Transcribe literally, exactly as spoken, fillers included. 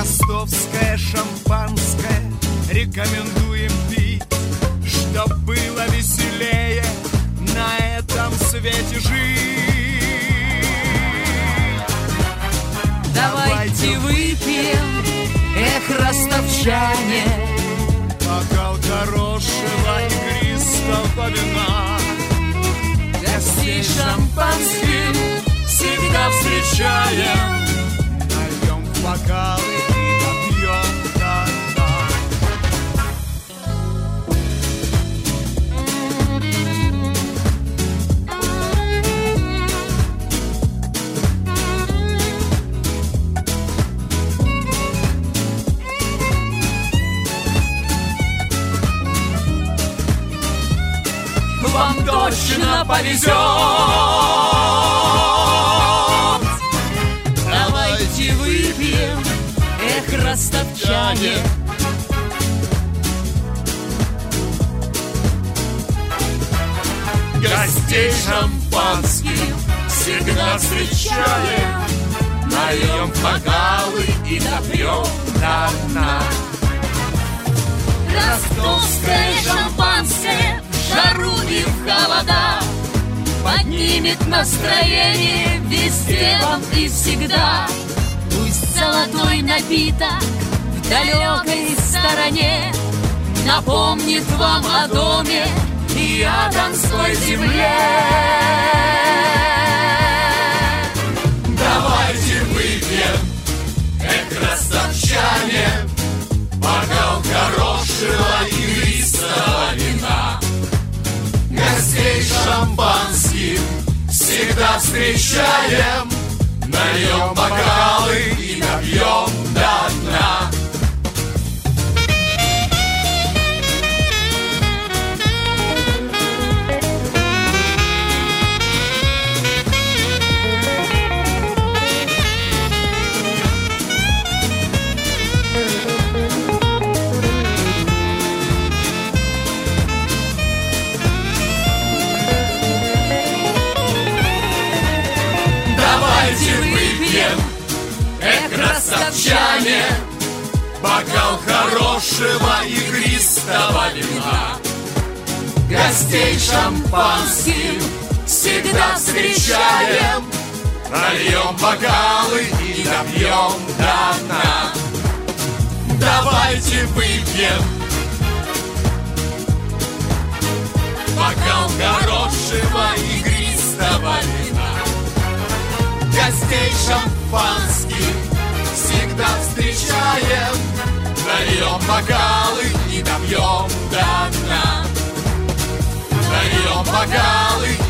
Ростовское шампанское рекомендуем пить, чтоб было веселее на этом свете жить. Давайте выпьем, эх, ростовчане, бокал хорошего игристого вина. гостей шампанским всегда встречаем. Нальем в бокалы и допьем до дна. Вам точно повезет. Давайте выпьем, эх, ростовчане, Гостей шампанским всегда встречаем. Нальем бокалы и допьем до дна. ростовское шампанское в жару и в холода поднимет настроение везде вам и всегда. Пусть золотой напиток в далекой стороне напомнит вам о доме и о донской земле. Давайте выпьем, эх, ростовчане, бокал хорошего игристого вина. Гостей шампанским всегда встречаем. Нальем бокалы и допьем до дна. Давайте выпьем, эх, ростовчане, бокал хорошего игристого вина. Гостей шампанским всегда встречаем. Нальем бокалы и допьем до дна. Давайте выпьем, бокал хорошего игристого вина. Гостей шампанским всегда встречаем. Нальем бокалы и допьем до дна. Нальем бокалы